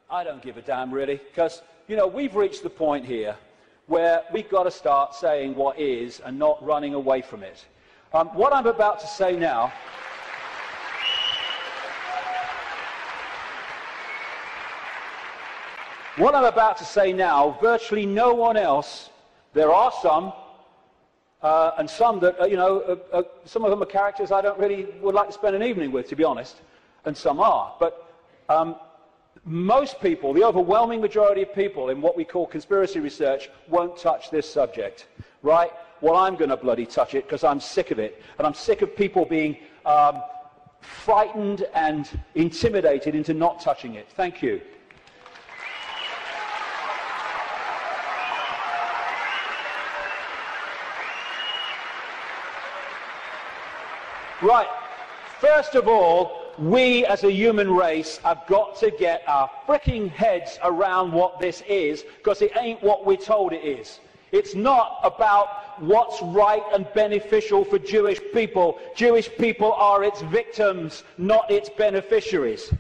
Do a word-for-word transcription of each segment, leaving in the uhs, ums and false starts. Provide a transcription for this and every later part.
I don't give a damn, really, because, you know, we've reached the point here where we've got to start saying what is and not running away from it. Um, what I'm about to say now... What I'm about to say now, virtually no one else, there are some, uh, and some that, uh, you know, uh, uh, some of them are characters I don't really would like to spend an evening with, to be honest, and some are. But um, most people, the overwhelming majority of people in what we call conspiracy research, won't touch this subject, right? Well, I'm going to bloody touch it because I'm sick of it, and I'm sick of people being um, frightened and intimidated into not touching it. Thank you. Right, first of all, we as a human race have got to get our fricking heads around what this is, because it ain't what we're told it is. It's not about what's right and beneficial for Jewish people. Jewish people are its victims, not its beneficiaries.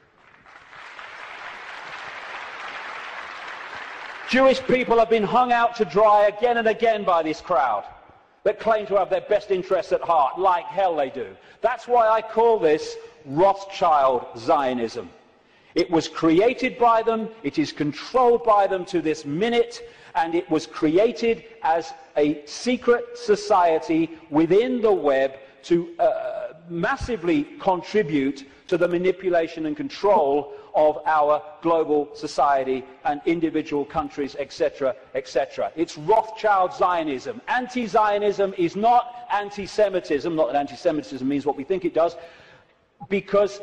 Jewish people have been hung out to dry again and again by this crowd that claim to have their best interests at heart, like hell they do. That's why I call this Rothschild Zionism. It was created by them, it is controlled by them to this minute, and it was created as a secret society within the web to uh, massively contribute to the manipulation and control of our global society and individual countries, et cetera, et cetera. It's Rothschild Zionism. Anti-Zionism is not anti-Semitism, not that anti-Semitism means what we think it does, because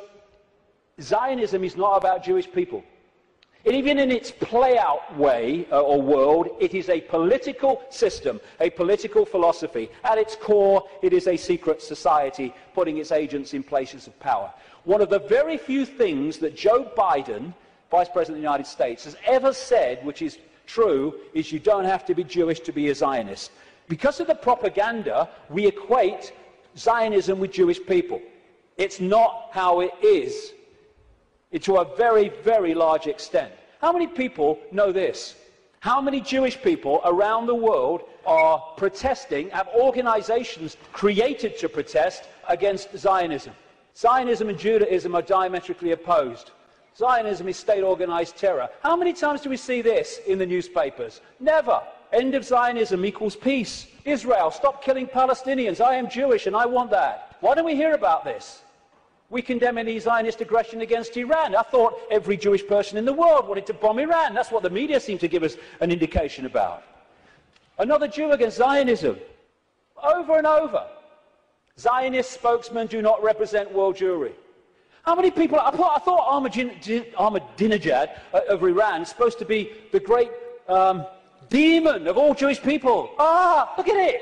Zionism is not about Jewish people. And even in its play-out way uh, or world, it is a political system, a political philosophy. At its core, it is a secret society putting its agents in places of power. One of the very few things that Joe Biden, Vice President of the United States, has ever said, which is true, is you don't have to be Jewish to be a Zionist. Because of the propaganda, we equate Zionism with Jewish people. It's not how it is. To a very, very large extent. How many people know this? How many Jewish people around the world are protesting, have organizations created to protest against Zionism? Zionism and Judaism are diametrically opposed. Zionism is state-organized terror. How many times do we see this in the newspapers? Never. End of Zionism equals peace. Israel, stop killing Palestinians. I am Jewish and I want that. Why don't we hear about this? We condemn any Zionist aggression against Iran. I thought every Jewish person in the world wanted to bomb Iran. That's what the media seemed to give us an indication about. Another Jew against Zionism. Over and over. Zionist spokesmen do not represent world Jewry. How many people... I thought, I thought Ahmadinejad of Iran is supposed to be the great um, demon of all Jewish people. Ah, look at it.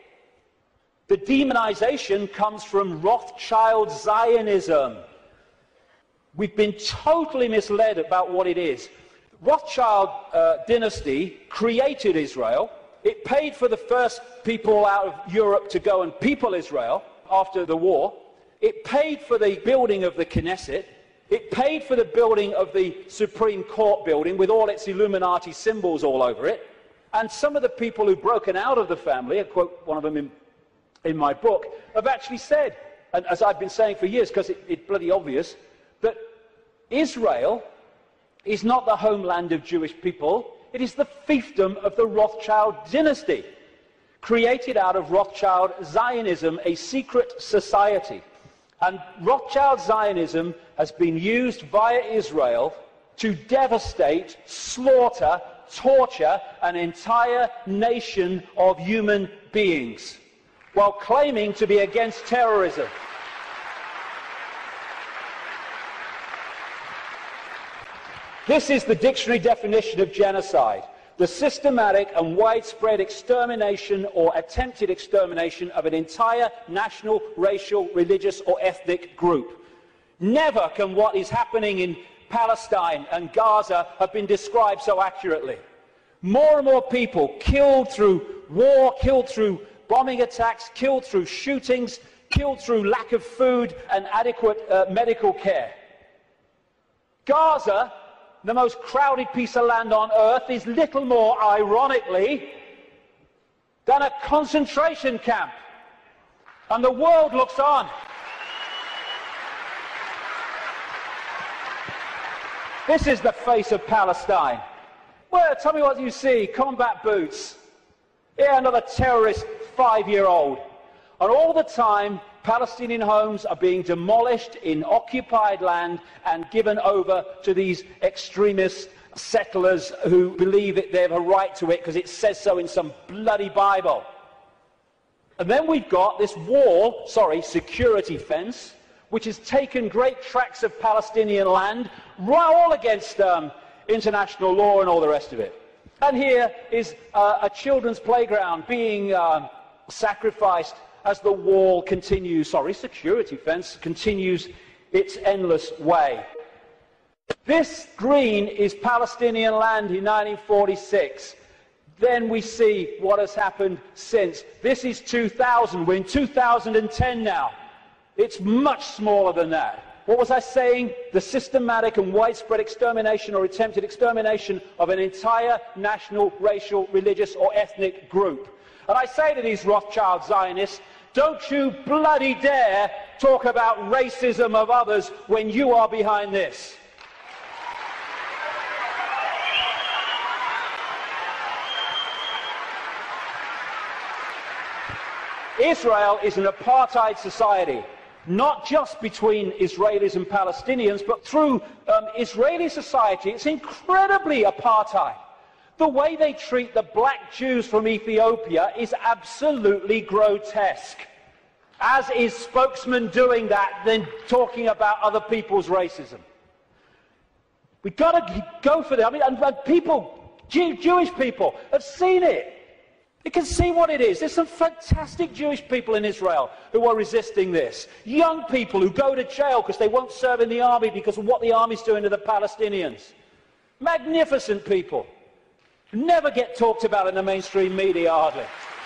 The demonization comes from Rothschild Zionism. We've been totally misled about what it is. Rothschild uh, dynasty created Israel. It paid for the first people out of Europe to go and people Israel after the war. It paid for the building of the Knesset. It paid for the building of the Supreme Court building with all its Illuminati symbols all over it. And some of the people who've broken out of the family, I quote one of them in in my book, have actually said, and as I've been saying for years, because it, it's bloody obvious, that Israel is not the homeland of Jewish people, it is the fiefdom of the Rothschild dynasty, created out of Rothschild Zionism, a secret society. And Rothschild Zionism has been used via Israel to devastate, slaughter, torture an entire nation of human beings, while claiming to be against terrorism. This is the dictionary definition of genocide: the systematic and widespread extermination or attempted extermination of an entire national, racial, religious or ethnic group. Never can what is happening in Palestine and Gaza have been described so accurately. More and more people killed through war, killed through bombing attacks, killed through shootings, killed through lack of food and adequate uh, medical care. Gaza the most crowded piece of land on earth, is little more, ironically, than a concentration camp. And the world looks on. This is the face of Palestine. Well, tell me what you see. Combat boots. Yeah, another terrorist five-year-old. And all the time, Palestinian homes are being demolished in occupied land and given over to these extremist settlers who believe that they have a right to it because it says so in some bloody Bible. And then we've got this wall, sorry, security fence, which has taken great tracts of Palestinian land, right all against um, international law and all the rest of it. And here is uh, a children's playground being uh, sacrificed as the wall continues, sorry, security fence continues its endless way. This green is Palestinian land in nineteen forty-six. Then we see what has happened since. This is two thousand. We're in two thousand ten now. It's much smaller than that. What was I saying? The systematic and widespread extermination or attempted extermination of an entire national, racial, religious or ethnic group. And I say to these Rothschild Zionists, don't you bloody dare talk about racism of others when you are behind this. Israel is an apartheid society, not just between Israelis and Palestinians, but through um, Israeli society. It's incredibly apartheid. The way they treat the black Jews from Ethiopia is absolutely grotesque. As is spokesman doing that, then talking about other people's racism. We've got to go for that. I mean, and, and people, Jew, Jewish people, have seen it. You can see what it is. There's some fantastic Jewish people in Israel who are resisting this. Young people who go to jail because they won't serve in the army because of what the army's doing to the Palestinians. Magnificent people. Never get talked about in the mainstream media, hardly.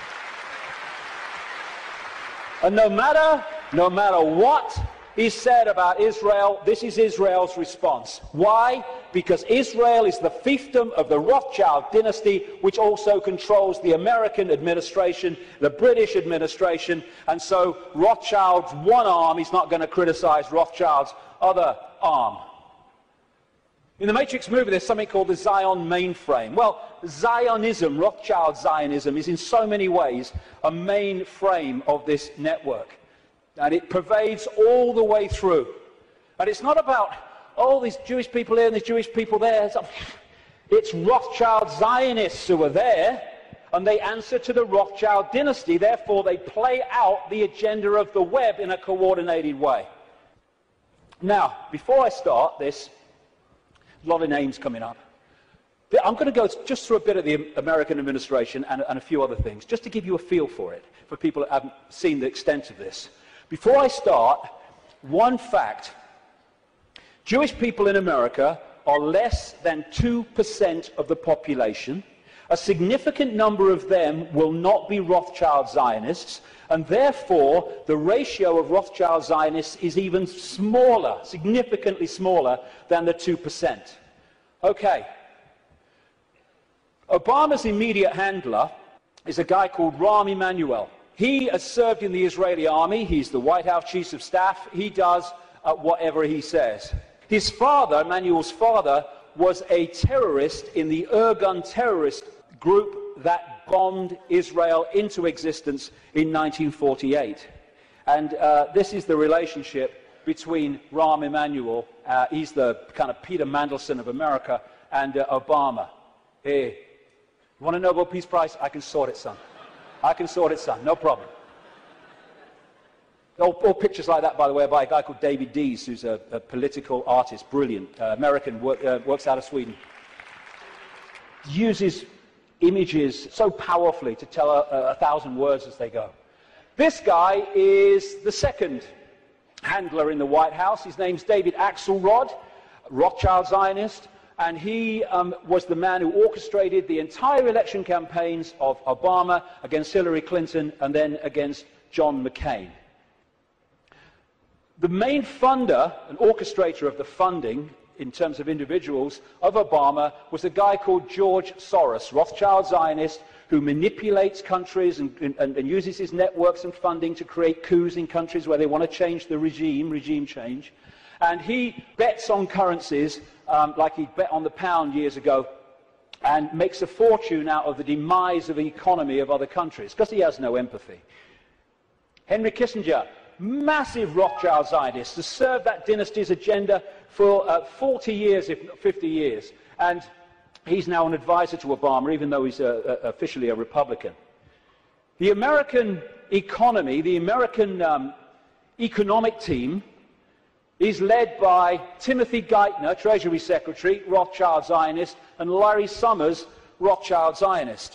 And no matter, no matter what is said about Israel, this is Israel's response. Why? Because Israel is the fiefdom of the Rothschild dynasty, which also controls the American administration, the British administration, and so Rothschild's one arm is not going to criticize Rothschild's other arm. In the Matrix movie, there's something called the Zion mainframe. Well, Zionism, Rothschild Zionism, is in so many ways a mainframe of this network. And it pervades all the way through. And it's not about, oh, these Jewish people here and these Jewish people there. It's Rothschild Zionists who are there, and they answer to the Rothschild dynasty. Therefore, they play out the agenda of the web in a coordinated way. Now, before I start this, a lot of names coming up. I'm going to go just through a bit of the American administration and, and a few other things, just to give you a feel for it, for people that haven't seen the extent of this. Before I start, one fact. Jewish people in America are less than two percent of the population. A significant number of them will not be Rothschild Zionists, and therefore the ratio of Rothschild Zionists is even smaller, significantly smaller than the two percent. Okay. Obama's immediate handler is a guy called Rahm Emanuel. He has served in the Israeli army. He's the White House Chief of Staff. He does uh, whatever he says. His father, Emanuel's father, was a terrorist in the Irgun terrorist group that bombed Israel into existence in nineteen forty-eight. And uh, this is the relationship between Rahm Emanuel, uh, he's the kind of Peter Mandelson of America, and uh, Obama. Hey, you want a Nobel Peace Prize? I can sort it, son. I can sort it, son. No problem. All, all pictures like that, by the way, by a guy called David Dees, who's a, a political artist, brilliant, uh, American, work, uh, works out of Sweden. Uses images so powerfully to tell a, a thousand words as they go. This guy is the second handler in the White House. His name's David Axelrod, Rothschild Zionist, and he um, was the man who orchestrated the entire election campaigns of Obama against Hillary Clinton and then against John McCain. The main funder and orchestrator of the funding in terms of individuals, of Obama was a guy called George Soros, Rothschild Zionist, who manipulates countries and, and, and uses his networks and funding to create coups in countries where they want to change the regime, regime change. And he bets on currencies, um, like he bet on the pound years ago, and makes a fortune out of the demise of the economy of other countries, because he has no empathy. Henry Kissinger, massive Rothschild Zionist, has served that dynasty's agenda for uh, forty years, if not fifty years. And he's now an advisor to Obama, even though he's a, a, officially a Republican. The American economy, the American um, economic team, is led by Timothy Geithner, Treasury Secretary, Rothschild Zionist, and Larry Summers, Rothschild Zionist.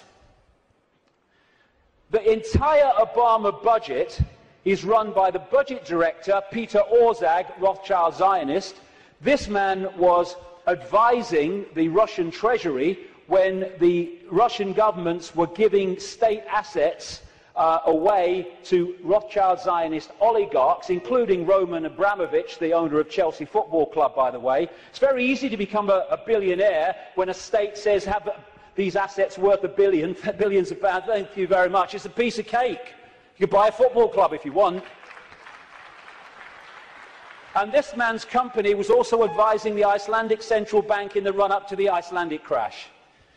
The entire Obama budget is run by the budget director, Peter Orszag, Rothschild Zionist. This man was advising the Russian Treasury when the Russian governments were giving state assets uh, away to Rothschild Zionist oligarchs, including Roman Abramovich, the owner of Chelsea Football Club, by the way. It's very easy to become a, a billionaire when a state says, have these assets worth a billion, billions of pounds. Thank you very much. It's a piece of cake. You can buy a football club if you want. And this man's company was also advising the Icelandic Central Bank in the run-up to the Icelandic crash.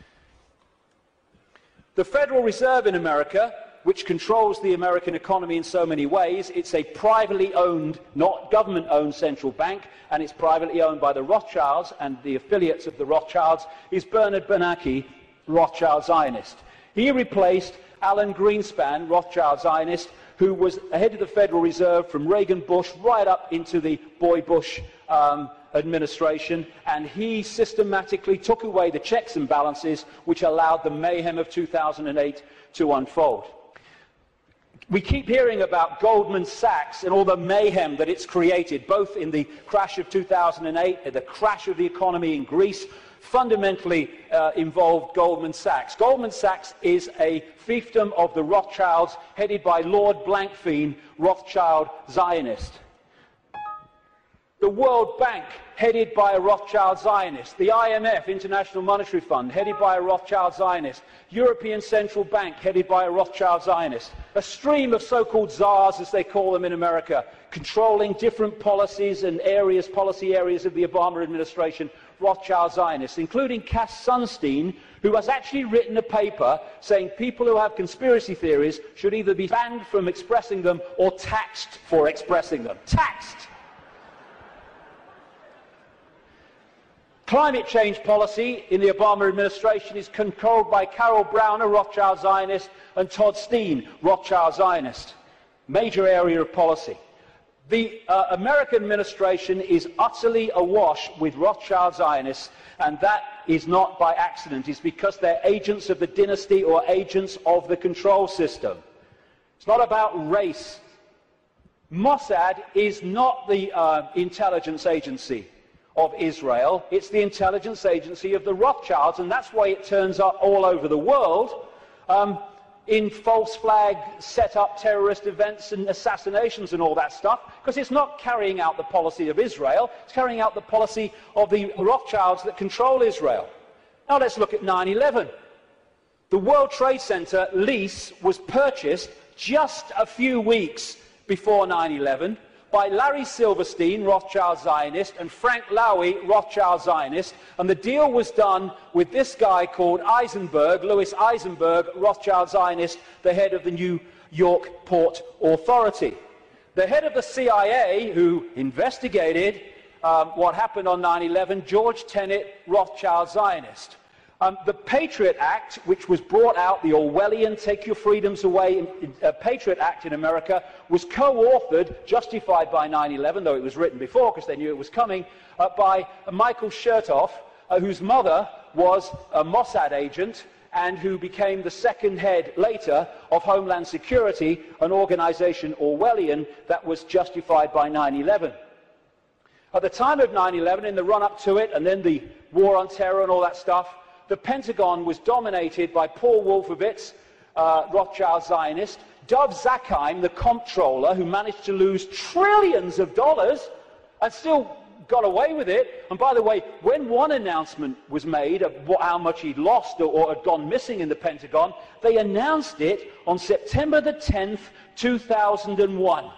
The Federal Reserve in America, which controls the American economy in so many ways, it's a privately owned, not government-owned central bank, and it's privately owned by the Rothschilds and the affiliates of the Rothschilds, is Bernard Bernanke, Rothschild Zionist. He replaced Alan Greenspan, Rothschild Zionist, who was head of the Federal Reserve from Reagan Bush right up into the Boy Bush um, administration, and he systematically took away the checks and balances which allowed the mayhem of two thousand eight to unfold. We keep hearing about Goldman Sachs and all the mayhem that it's created, both in the crash of two thousand eight and the crash of the economy in Greece. Fundamentally uh, involved Goldman Sachs. Goldman Sachs is a fiefdom of the Rothschilds, headed by Lord Blankfein, Rothschild Zionist. The World Bank, headed by a Rothschild Zionist. The I M F, International Monetary Fund, headed by a Rothschild Zionist. European Central Bank, headed by a Rothschild Zionist. A stream of so-called czars, as they call them in America, controlling different policies and areas, policy areas of the Obama administration, Rothschild Zionists, including Cass Sunstein, who has actually written a paper saying people who have conspiracy theories should either be banned from expressing them or taxed for expressing them. Taxed! Climate change policy in the Obama administration is controlled by Carol Browner, Rothschild Zionist, and Todd Steen, Rothschild Zionist. Major area of policy. The uh, American administration is utterly awash with Rothschild Zionists, and that is not by accident. It's because they're agents of the dynasty or agents of the control system. It's not about race. Mossad is not the uh, intelligence agency of Israel. It's the intelligence agency of the Rothschilds, and that's why it turns up all over the world um, in false flag set-up terrorist events and assassinations and all that stuff, because it's not carrying out the policy of Israel, it's carrying out the policy of the Rothschilds that control Israel. Now let's look at nine eleven. The World Trade Center lease was purchased just a few weeks before nine eleven by Larry Silverstein, Rothschild Zionist, and Frank Lowy, Rothschild Zionist, and the deal was done with this guy called Eisenberg, Louis Eisenberg, Rothschild Zionist, the head of the New York Port Authority. The head of the C I A, who investigated um, what happened on nine eleven, George Tenet, Rothschild Zionist. Um, the Patriot Act, which was brought out, the Orwellian Take Your Freedoms Away uh, Patriot Act in America, was co-authored, justified by nine eleven, though it was written before because they knew it was coming, uh, by Michael Chertoff, uh, whose mother was a Mossad agent and who became the second head later of Homeland Security, an organization Orwellian that was justified by nine eleven. At the time of nine eleven, in the run-up to it, and then the war on terror and all that stuff, the Pentagon was dominated by Paul Wolfowitz, uh, Rothschild Zionist, Dov Zakheim, the comptroller, who managed to lose trillions of dollars and still got away with it. And by the way, when one announcement was made of what, how much he'd lost or, or had gone missing in the Pentagon, they announced it on September the tenth, two thousand one.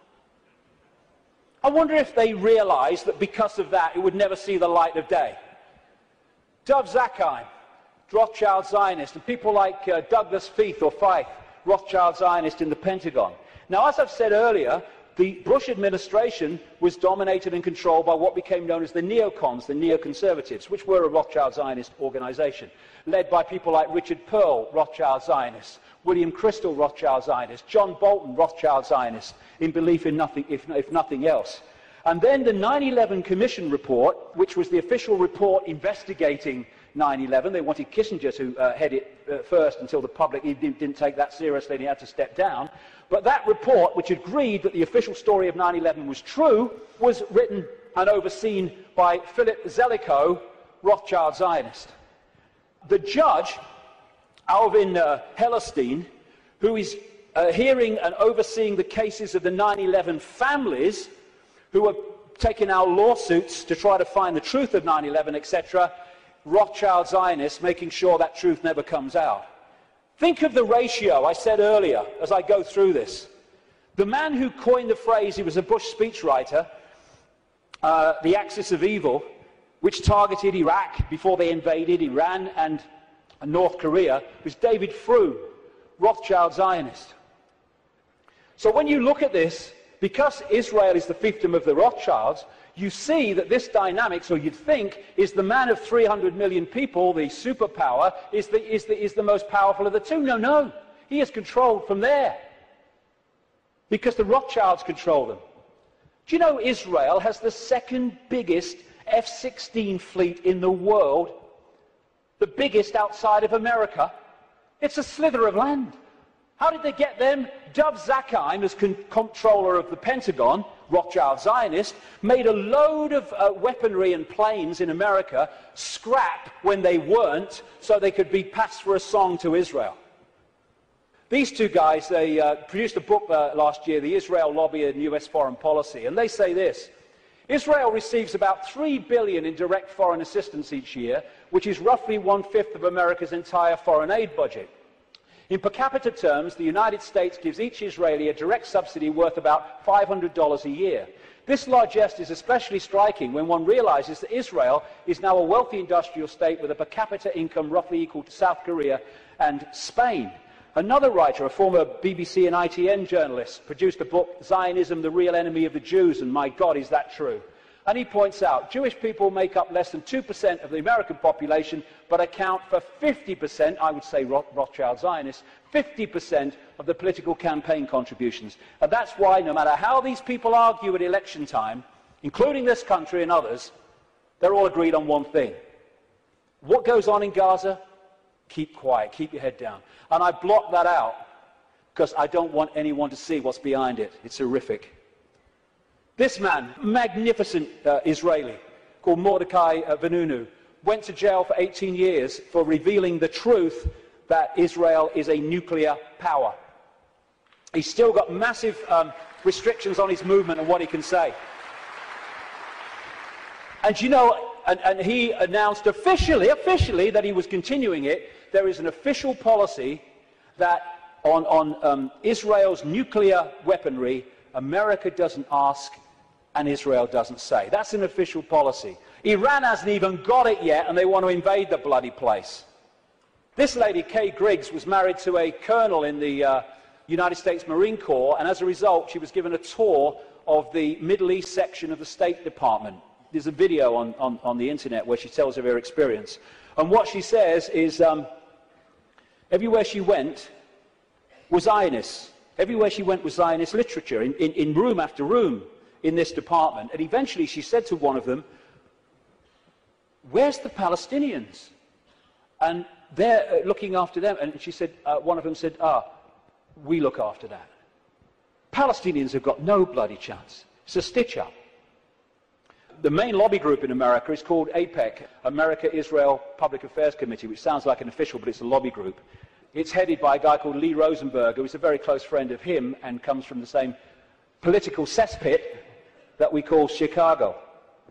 I wonder if they realized that because of that, it would never see the light of day. Dov Zakheim, Rothschild Zionist, and people like uh, Douglas Feith or Feith, Rothschild Zionist in the Pentagon. Now, as I've said earlier, the Bush administration was dominated and controlled by what became known as the neocons, the neoconservatives, which were a Rothschild Zionist organization, led by people like Richard Pearl, Rothschild Zionist, William Crystal, Rothschild Zionist, John Bolton, Rothschild Zionist, in belief in nothing, if, if nothing else. And then the nine eleven Commission report, which was the official report investigating nine eleven. They wanted Kissinger to uh, head it uh, first until the public he didn't, didn't take that seriously and he had to step down. But that report, which agreed that the official story of nine eleven was true, was written and overseen by Philip Zelikow, Rothschild Zionist. The judge, Alvin uh, Hellerstein, who is uh, hearing and overseeing the cases of the nine eleven families who are taking our lawsuits to try to find the truth of nine eleven, et cetera, Rothschild Zionists making sure that truth never comes out. Think of the ratio I said earlier as I go through this. The man who coined the phrase, he was a Bush speechwriter, uh, the axis of evil, which targeted Iraq before they invaded Iran and, and North Korea, was David Froome, Rothschild Zionist. So when you look at this, because Israel is the fiefdom of the Rothschilds, you see that this dynamics, or you'd think, is the man of three hundred million people, the superpower, is the, is, the, is the most powerful of the two. No, no. He is controlled from there. Because the Rothschilds control them. Do you know Israel has the second biggest F sixteen fleet in the world? The biggest outside of America? It's a slither of land. How did they get them? Dov Zakheim, as con controller of the Pentagon, Rothschild Zionist, made a load of uh, weaponry and planes in America scrap when they weren't, so they could be passed for a song to Israel. These two guys, they uh, produced a book uh, last year, The Israel Lobby and U S Foreign Policy, and they say this: Israel receives about three billion dollars in direct foreign assistance each year, which is roughly one-fifth of America's entire foreign aid budget. In per capita terms, the United States gives each Israeli a direct subsidy worth about five hundred dollars a year. This largesse is especially striking when one realizes that Israel is now a wealthy industrial state with a per capita income roughly equal to South Korea and Spain. Another writer, a former B B C and I T N journalist, produced a book, Zionism, the Real Enemy of the Jews, and my God, is that true? And he points out, Jewish people make up less than two percent of the American population, but account for fifty percent, I would say Rothschild Zionists, fifty percent of the political campaign contributions. And that's why, no matter how these people argue at election time, including this country and others, they're all agreed on one thing. What goes on in Gaza? Keep quiet, keep your head down. And I block that out because I don't want anyone to see what's behind it. It's horrific. This man, magnificent uh, Israeli, called Mordecai uh, Vanunu, went to jail for eighteen years for revealing the truth that Israel is a nuclear power. He's still got massive um, restrictions on his movement and what he can say. And you know, and, and he announced officially, officially that he was continuing it. There is an official policy that on, on um, Israel's nuclear weaponry, America doesn't ask and Israel doesn't say. That's an official policy. Iran hasn't even got it yet, and they want to invade the bloody place. This lady, Kay Griggs, was married to a colonel in the uh, United States Marine Corps, and as a result, she was given a tour of the Middle East section of the State Department. There's a video on, on, on the internet where she tells of her experience. And what she says is, um, everywhere she went was Zionists. Everywhere she went was Zionist literature, in, in, in room after room in this department. And eventually she said to one of them, "Where's the Palestinians?" And they're uh, looking after them. And she said, uh, one of them said, "Ah, we look after that. Palestinians have got no bloody chance. It's a stitch-up." The main lobby group in America is called AIPAC, America-Israel Public Affairs Committee, which sounds like an official, but it's a lobby group. It's headed by a guy called Lee Rosenberg, who is a very close friend of him and comes from the same political cesspit that we call Chicago.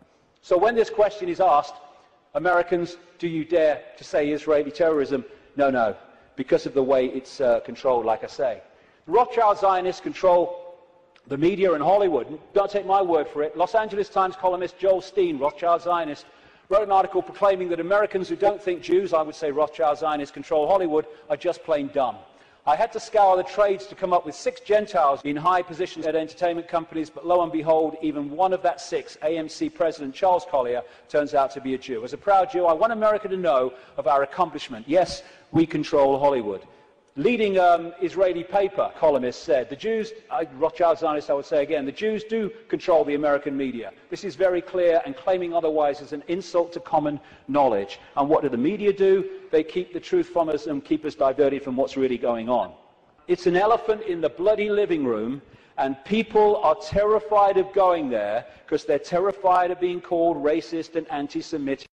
So when this question is asked, Americans, do you dare to say Israeli terrorism? No, no, because of the way it's uh, controlled, like I say. The Rothschild Zionists control the media and Hollywood. Don't take my word for it. Los Angeles Times columnist Joel Steen, Rothschild Zionist, wrote an article proclaiming that Americans who don't think Jews, I would say Rothschild Zionists, control Hollywood, are just plain dumb. I had to scour the trades to come up with six Gentiles in high positions at entertainment companies, but lo and behold, even one of that six, A M C President Charles Collier, turns out to be a Jew. As a proud Jew, I want America to know of our accomplishment. Yes, we control Hollywood. Leading um, Israeli paper columnist said, the Jews, uh, Rothschild Zionists I would say again, the Jews do control the American media. This is very clear, and claiming otherwise is an insult to common knowledge. And what do the media do? They keep the truth from us and keep us diverted from what's really going on. It's an elephant in the bloody living room, and people are terrified of going there because they're terrified of being called racist and anti-Semitic.